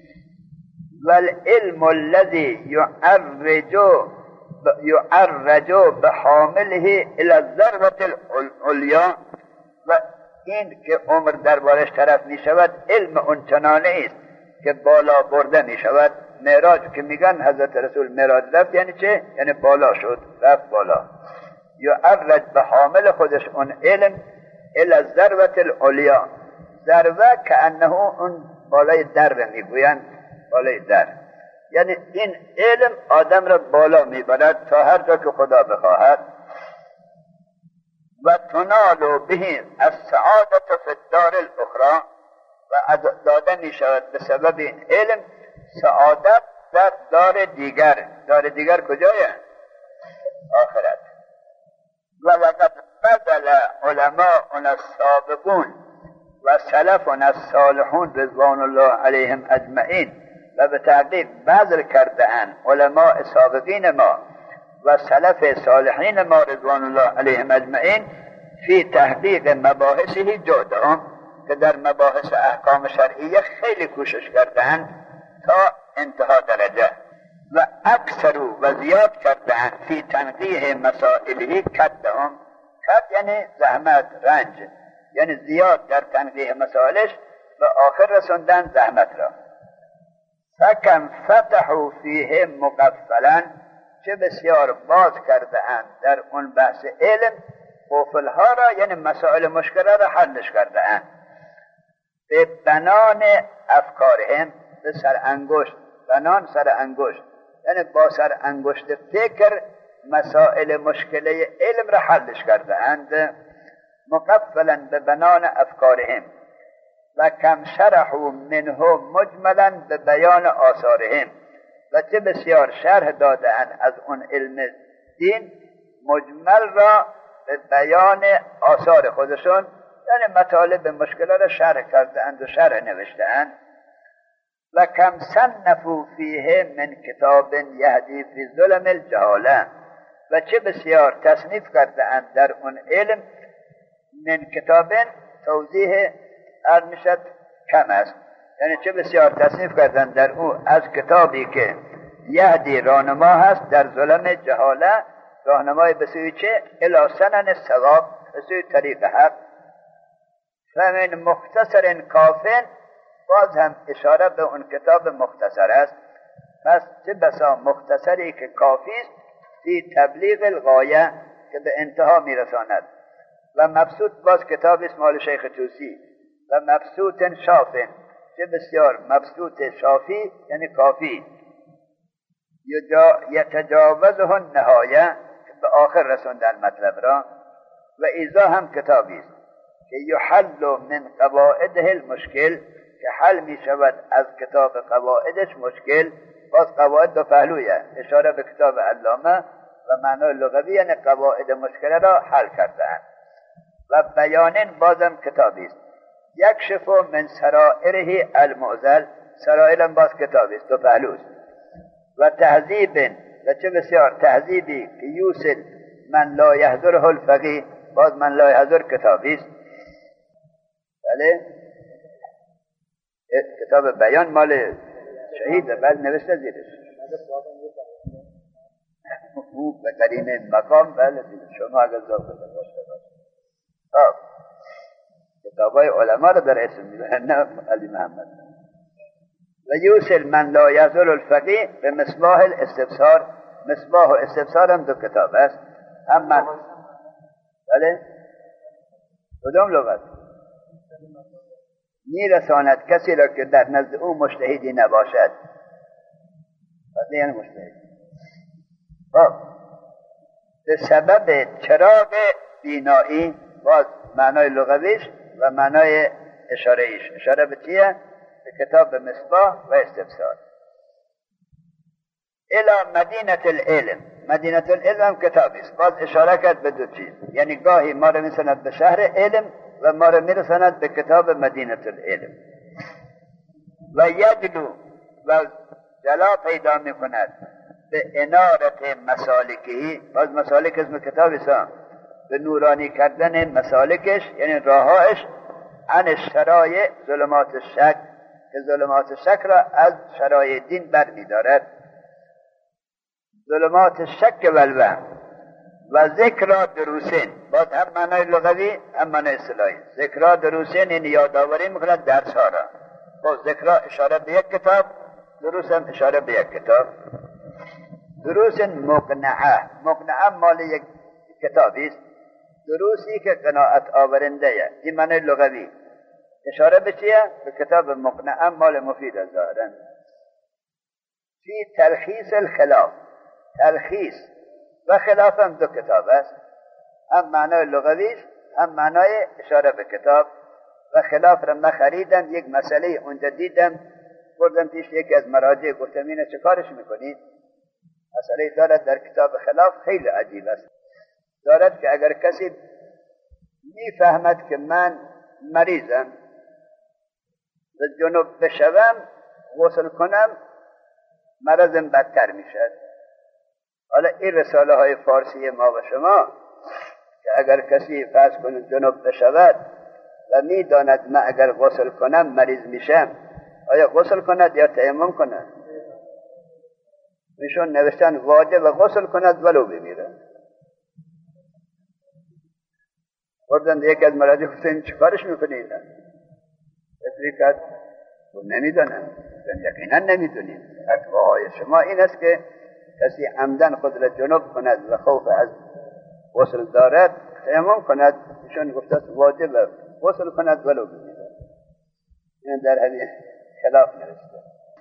والعلم الذي يعرج يعرج بحامله الى الذروة العليا، و این که عمر دربارش طرف می شود علم اون چنانه است که بالا برده می شود. معراج که میگن حضرت رسول معراج رفت یعنی چه؟ یعنی بالا شد، رفت بالا. یعرج به حامل خودش اون علم الى الذروة العلیا، ذروه که انه اون بالای در میگوین، بالای در، یعنی این علم آدم را بالا میبرد تا هر جا که خدا بخواهد. و تنال به السعادت فی الدار الاخرى، و داده می شود به سبب این علم سعادت در دار دیگر. دار دیگر کجای؟ آخرت. و وقد بذل علماء السابقون و سلف الصالحون رضوان الله علیهم اجمعین، و به تحقیق بذل کرده اند علماء سابقین ما و سلف صالحین ما رضوان الله علیهم اجمعین فی تحقیق مباحثه جهدهم، که در مباحث احکام شرعیه خیلی کوشش کردند تا انتها درجه. و اکثر و زیاد کردند فی تنقیح مسائله کدهم، کد یعنی زحمت، رنج، یعنی زیاد در تنقیح مسائلش و آخر رسوندن زحمت را. فکم فتحوا فیه مقفلا، چه بسیار باز کرده اند در اون بحث علم قفلها را، یعنی مسائل مشکله را حلش کرده اند. به بنان افکارهم، به سر انگشت، بنان سر انگشت، یعنی با سر انگشت فکر مسائل مشکله علم را حلش کرده اند. مقفلا به بنان افکارهم و کم شرحوا منه مجملا به بیان آثارهم، و چه بسیار شرح داده اند از اون علم دین مجمل را به بیان آثار خودشون، یعنی مطالب مشکلات را شرح کرده اند و شرح نوشته اند. و کم صنفوا فیه من کتاب یهدی فی ظلم الجهاله، و چه بسیار تصنیف کرده اند در اون علم من کتاب، توضیح ارمشت کم است، یعنی چه بسیار تصنیف کردن در او از کتابی که یهدی رانما هست در ظلم جهاله، راهنمای به سوی چه؟ الی سنن ثواب، به سوی طریق حق. فمن مختصر کافن، باز هم اشاره به اون کتاب مختصر است. پس چه بسا مختصری که کافی است فی تبلیغ الغایه، که به انتها میرساند. و مبسوط، باز کتاب است مال شیخ توسی. و مبسوط شافن، چه بسیار مبسوط شافی، یعنی کافی. یتجاوزه النهایه، که به آخر رسوندن مطلب را. و ایزا هم کتابی است که یحل من قواعده المشکل، که حل می شود از کتاب قواعدش مشکل. باز قواعد دو پهلویه، اشاره به کتاب علامه و معنای لغوی، یعنی قواعد مشکل را حل کردن. و بیانین بازم کتابی است. یکشف من سرائره المعضل، سرائر باز کتابی است، دو پهلوست. و تهذیب، و چه بسیار تهذیبی که یوسل من لا یحضره الفقیه، باز من لا یحضر کتابی است. بله، کتاب بیان مال شهید، بعد نوشته زیرش او به قرین مقام. بله شما اگر ذوق داشته باشید خب کتابای علما رو در اسم میبرن، نه علی محمد. و یوسل من لا یزال الفقیه به مصباح الاستبصار، مصباح و استبصار هم دو کتاب است. هم من بله کدام لغت میرساند کسی را که در نزد او مجتهدی نباشد، وقتی یعنی مجتهد. خب به سبب چراغ بینایی، باز معنای لغویش و معنای اشاره ایش. اشاره به چیه؟ به کتاب مصباح و استبصار. الى مدینه العلم، مدینه العلم کتابی است. باز اشاره کرد به دو چیز، یعنی گاهی ما رو میرساند به شهر علم و ما رو میرساند به کتاب مدینه العلم. و یجلو، و جلا پیدا میکند به انارت مسالکی، باز مسالک اسم کتابی است، به نورانی کردن مسالکش، یعنی راهاش. عن شرایع ظلمات شک، که ظلمات شک را از شرایع دین بر می دارد. ظلمات شک و الوهم و ذکر دروسین، باز هم معنای لغوی هم معنای اصطلاحی. ذکر دروسین این یادآوری میکند درس ها را. باز ذکر اشاره به یک کتاب، دروس هم اشاره به یک کتاب. دروس مقنعه، مقنعه مال یک کتابی است. دروسی که قناعت آورنده است، این معنای لغوی. اشاره به چیه؟ به کتاب مقنعه مال مفید است ظاهراً. فی تلخیص الخلاف، تلخیص و خلاف هم دو کتاب است، هم معنای لغوی است هم معنای اشاره به کتاب. و خلاف را من خریدم، یک مسئله اونجا دیدم، بردم پیش یکی از مراجع، گفتم اینه چه کارش میکنید؟ مسئله دارد در کتاب خلاف خیلی عجیب است. دارد که اگر کسی میفهمد که من مریضم و جنوب بشوم غسل کنم مرضم بدتر میشد. حالا این رساله های فارسی ما و شما که اگر کسی فرض کنه جنوب بشود و میداند من اگر غسل کنم مریض میشم، آیا غسل کند یا تیمم کند؟ میشون نوشتن واجب غسل کند ولو بمیره. بردن یک از مراجع گفتن چه کارش میکنید؟ افریقات نمیدونم، یقینا نمیدونید. فتواهای شما این است که کسی عمدن خود را جنوب کند و خوف از غسل دارد تیمم کند. ایشون گفته است واجب غسل کند ولو بمیره. این در حدیث خلاف نوشته.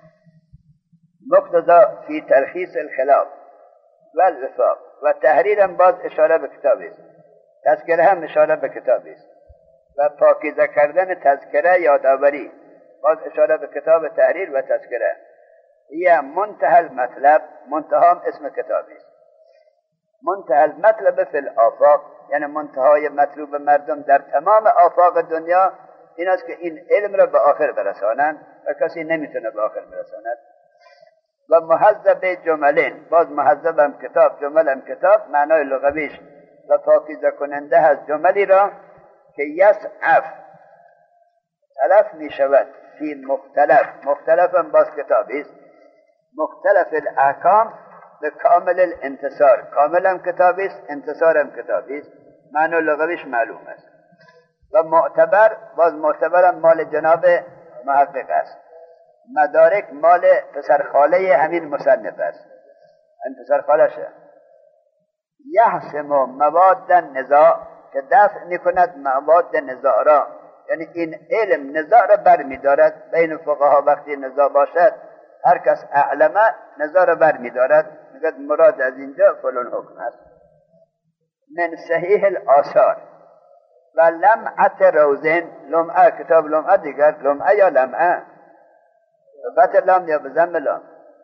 مقتضا فی تلخیص الخلاف و الوفاق و تحریر هم باز اشاره به کتابی است. تذکره هم اشاره به کتابی است. و پاکیزه کردن تذکره یادآوری باز اشاره به کتاب تحریر و تذکره. یا منتهى المطلب، منتهى هم اسم کتابی است. منتهى المطلب فی الآفاق، یعنی منتهای مطلوب مردم در تمام آفاق دنیا این است که این علم را به آخر برسانند و کسی نمیتونه به آخر برساند. و محذب جملین، باز محذب هم کتاب، جمل هم کتاب، معنای لغویش و پاکیزه کننده از جملی را که یسعف تلف می شود فی مختلف، مختلف هم باز کتابی است. مختلف الاحکام به کامل الانتصار، کامل هم کتابی است، انتصار هم کتابی است، معنی لغویش معلوم است. و معتبر، باز معتبر هم مال جناب محقق است. مدارک مال پسرخاله همین مصنف است، این پسرخالشه. یحسم مواد النزاع، که دفع میکند مواد نزاع را، یعنی این علم نزاع را بر میدارد. بین فقها وقتی نزاع باشد هر کس اعلمه نزاع را بر میدارد، میگد مراد از اینجا فلان حکم است. من صحیح الآثار و لمعت روزین، لمعه کتاب لمعه دیگر، لمعه یا لمعه بط لام یا بزم لام؟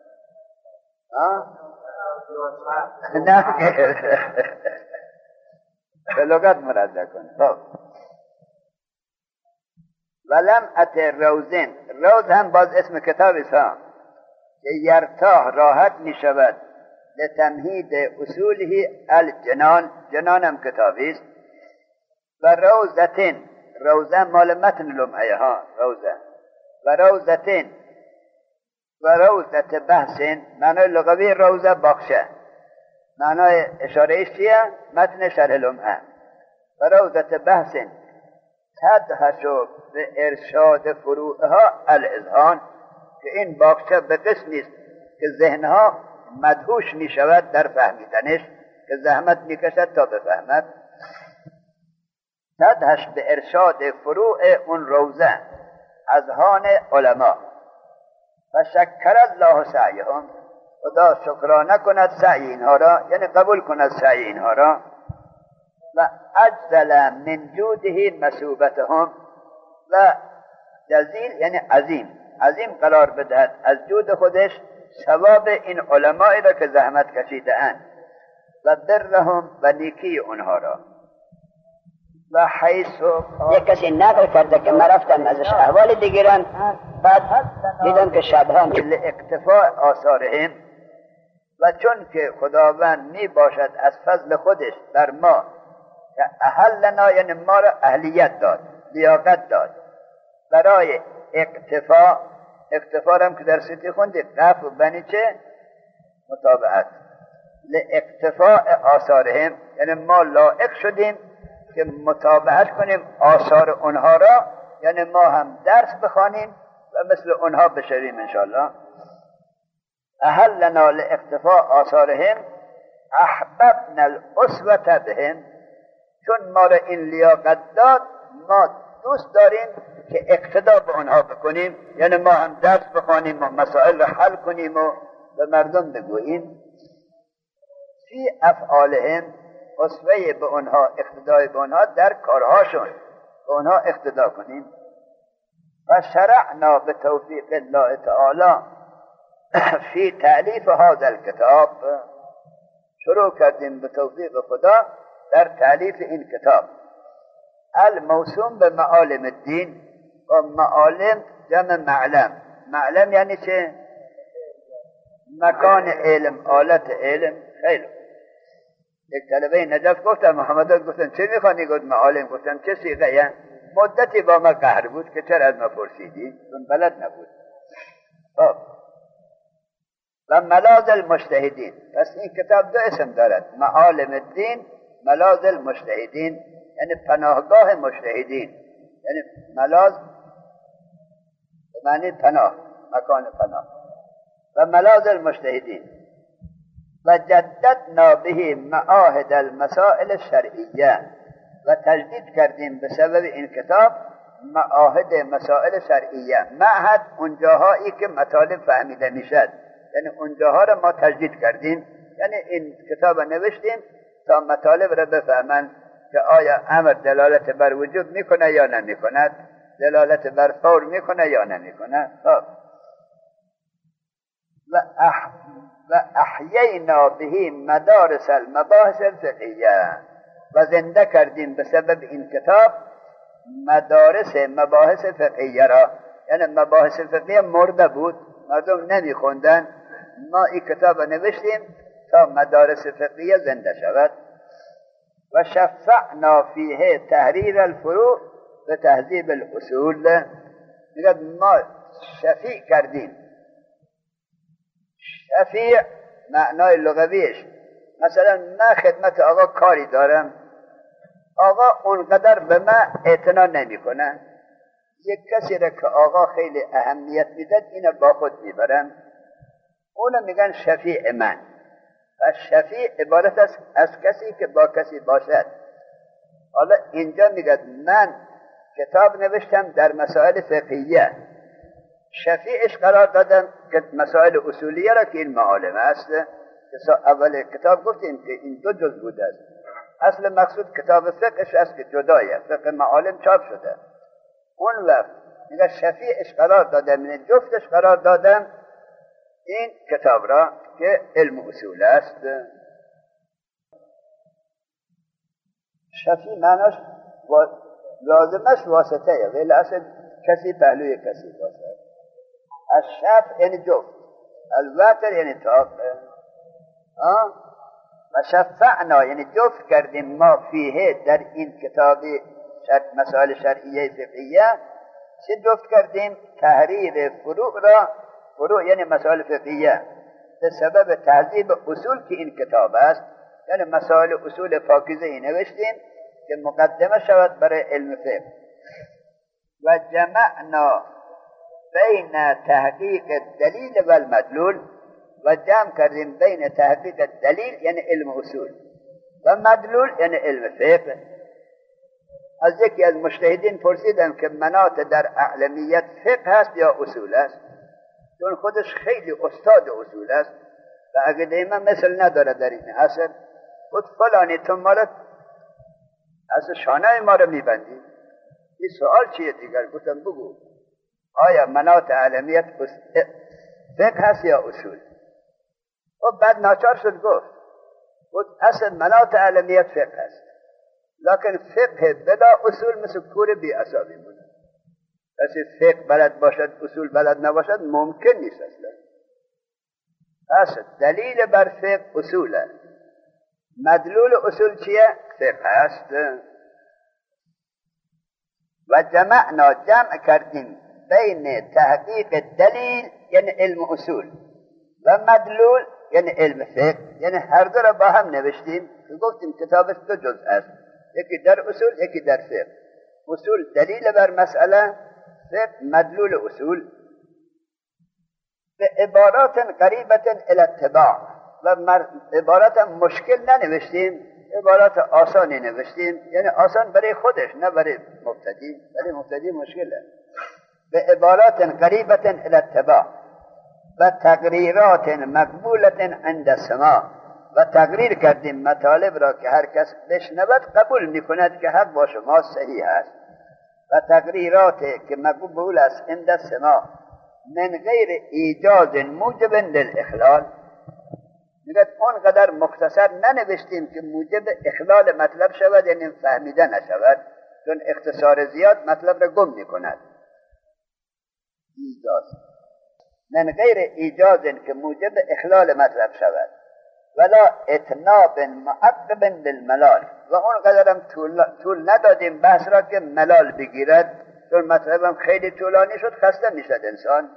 نه به لغت مرده کن. خب ولمعت روزین، روز هم باز اسم کتاب است که یرتاح راحت می شود لتمهید اصوله الجنان، جنان هم کتابی است. و روزتین، روزه مال متن لمعه ها، روزه. و روزتین و روزت بحثین، معنای لغوی روزه باغچه، معنای اشاره ایش چیه؟ متن شرح لمعه. و روزت بحثین تدهشو به ارشاد فروعها الاذهان، که این باغچه به قسمی است که ذهنها مدهوش می شود در فهمیدنش، که زحمت می کشد تا بفهمد. تدهش به ارشاد فروع اون روزه اذهان علما. و شکر الله سعیهم، خدا شکرانه کند سعی اینها را، یعنی قبول کند سعی اینها را. و اجزل من جوده مثوبتهم، و جزیل یعنی عظیم، عظیم قرار بدهد از جود خودش ثواب این علمائی را که زحمت کشیده اند. و برهم، و نیکی اونها را. و حیث یک کسی نقل کرده که من رفتم ازش احوال دیگران، بعد دیدم که شبهان لاکتفاء آثارهم، و چون که خداوند می باشد از فضل خودش بر ما که اهلنا، یعنی ما را اهلیت داد، لیاقت داد برای اقتفا. اقتفا هم که در سیتی خوندی قف و بنی چه متابعت، لاقتفاء آثارهم، یعنی ما لایق شدیم که متابعت کنیم آثار اونها را، یعنی ما هم درس بخوانیم و مثل اونها بشویم انشاءالله. اهلنا لاقتفاء آثارهم احببنا الاسوة بهم، چون ما را این لیاقت داد ما دوست داریم که اقتدا به اونها بکنیم، یعنی ما هم درس بخوانیم و مسائل را حل کنیم و به مردم بگوییم. فی افعالهم، اسوه به اونها، اقتدای به اونها در کارهاشون، به اونها اقتدا کنیم. و شرعنا به توفیق الله تعالی فی تألیف هذا الکتاب، شروع کردیم به توفیق خدا در تألیف این کتاب. الموسوم به معالم الدین، و معالم جمع معلم. معلم یعنی چه؟ مکان علم، آلت علم. خیلی یک طلبه نجف گفتن محمد گفتن چه میخوانی؟ گفت معالم. گفتن چه سیغه؟ یعنی مدتی با ما قهر بود که چرا از ما پرسیدی؟ چون بلد نبود. خب و ملاذ المجتهدین، پس این کتاب دو اسم دارد، معالم الدین، ملاذ المجتهدین، یعنی پناهگاه مجتهدین، یعنی ملاذ به معنی پناه، مکان پناه. و ملاذ المجتهدین و جددنا به معاهد المسائل الشرعیه، و تجدید کردیم به سبب این کتاب معاهد مسائل شرعیه. معهد اونجاهایی که مطالب فهمیده میشد، یعنی اونجاها را ما تجدید کردیم، یعنی این کتاب نوشتیم تا مطالب را بفهمن که آیا امر دلالت بر وجوب میکنه یا نمیکند، دلالت بر فور میکنه یا نمیکنه. خب و اح و احیینا به مدارس المباحث الفقهیه، و زنده کردیم به سبب این کتاب مدارس مباحث فقهیه را، یعنی مباحث فقهیه مرده بود، مردم نمیخوندن، ما این کتاب نوشتیم تا مدارس فقهیه زنده شود. و شفعنا فیه تحریر الفروع و تهذیب الاصول، میگه ما شفیع کردیم. شفیع معنای لغویش، مثلا من خدمت آقا کاری دارم، آقا اونقدر به من اعتنا نمی کنه، یک کسی را که آقا خیلی اهمیت میدد اینو با خود میبرم، اونو میگن شفیع من. و شفیع عبارت است از کسی که با کسی باشد. حالا اینجا میگه من کتاب نوشتم در مسائل فقهیه، شفیعش قرار دادم که مسائل اصولیه را که این معالم است، که اول کتاب گفتیم که این دو جز بوده است. اصل مقصود کتاب فقهش است که جدایه، فقه معالم چاپ شده. اون وقت میگه شفیعش قرار دادم، یعنی جفتش قرار دادم این کتاب را که علم اصول است. شفیع معناش لازمش واسطه، ولی اصل کسی پهلوی کسی باشه. از شفع یعنی جفت، الوتر یعنی تاق. و شفعنا یعنی جفت کردیم ما فیه در این کتاب مسائل شرعیه فقهیه. چه جفت کردیم؟ تحریر فروع را، فروع یعنی مسائل فقهیه، به سبب تهذیب اصول که این کتاب است، یعنی مسائل اصول پاکیزه ای نوشتیم که مقدمه شود برای علم فقه. و جمعنا بین تحقیق الدلیل و المدلول، و جمع کردیم بین تحقیق الدلیل یعنی علم اصول و مدلول یعنی علم فقه. از یکی از مجتهدین پرسیدم که مناط در اعلمیت فقه است یا اصول است، چون خودش خیلی استاد اصول است و عقیده من مثل نداره در این عصر. خود فلانی تو مالت از شانه ما رو میبندی، این سوال چیه دیگر؟ گفتم بگو آیا مناط اعلمیت فقه است یا اصول؟ و بعد ناچار شد گفت گفت اصل مناط اعلمیت فقه است، لکن فقه بلا اصول مثل کور بی اصابی بود. کسی فقه بلد باشد اصول بلد نباشد ممکن نیست اصلا. اصل دلیل بر فقه اصول است، مدلول اصول چیه؟ فقه است. و جمعنا جمع کردیم بین تحقیق دلیل یعنی علم اصول و مدلول یعنی علم فقه، یعنی هر دو را با هم نوشتیم که گفتیم کتابش دو جزء است، یکی در اصول یکی در فقه. اصول دلیل بر مسئله، فقه مدلول اصول، به عبارات قریبت الی اتباع و عبارات مشکل ننوشتیم، عبارات آسانی نوشتیم، یعنی آسان برای خودش نه برای مبتدی، برای مبتدی مشکله. به عبارات قریبت الی اتباع و تقریرات مقبولت عند سماع و تقریر کردیم مطالب را که هر کس بشنود قبول میکند که حق با شما صحیح است و تقریرات که مقبول است عند سماع من غیر ایجاز موجب للاخلال. میگه اونقدر مختصر ننوشتیم که موجب اخلال مطلب شود، یعنی فهمیده نشود، چون اختصار زیاد مطلب را گم میکند. ایجاز من غیر ایجاز که موجب اخلال مطلب شود، ولا اتناب معقب للملال و اونقدر هم طول, طول ندادیم بحث را که ملال بگیرد، چون مطلبم خیلی طولانی شد خسته میشد انسان.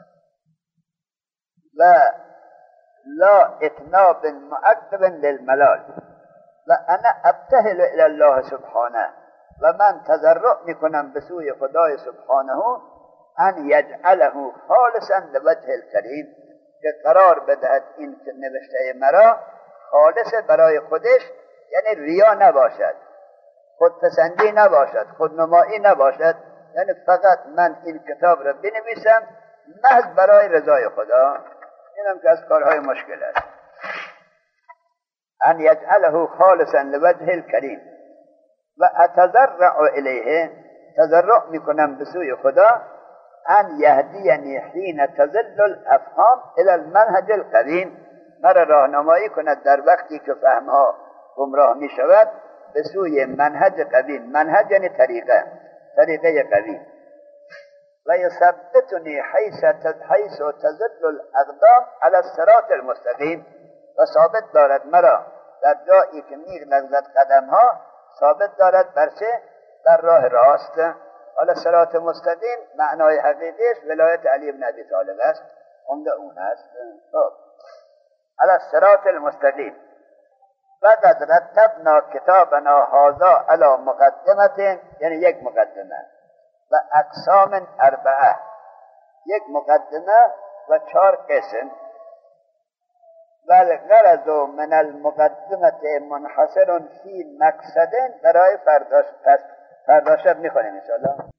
و لا اتناب معقب للملال و انا ابتهل الى الله سبحانه و من تضرع میکنم به سوی خدای سبحانه ان یجعله خالصا لوجه الکریم، که قرار بدهد این که نوشته مرا خالص برای خودش، یعنی ریا نباشد، خودپسندی نباشد، خودنمایی نباشد، یعنی فقط من این کتاب را بنویسم محض برای رضای خدا. اینم که از کارهای مشکل است. ان یجعله خالصا لوجه الکریم و اتضرع الیه، تضرع میکنم به سوی خدا ان یهدینی حین تزل الافهام الی المنهج القویم، مرا راهنمایی کند در وقتی که فهمها گمراه می شود به سوی منهج قویم. منهج یعنی طریقه، طریقه قویم. و یثبتنی حیث حیث تزل الاقدام علی الصراط المستقیم، و ثابت دارد مرا در جایی که می‌لغزد قدمها، ثابت دارد بر چه؟ بر راه راست. حالا صراط مستقیم معنای حقیقیش ولایت علی بن ابی طالب است، عمده اون است. علی الصراط المستقیم. وقد رتبنا کتابنا هذا علی مقدمه، یعنی یک مقدمه، و اقسام اربعه، یک مقدمه و چهار قسم. و الغرض من المقدمه منحصر فی مقصد، برای فرداش پس فردا شب میخونیم انشاءالله.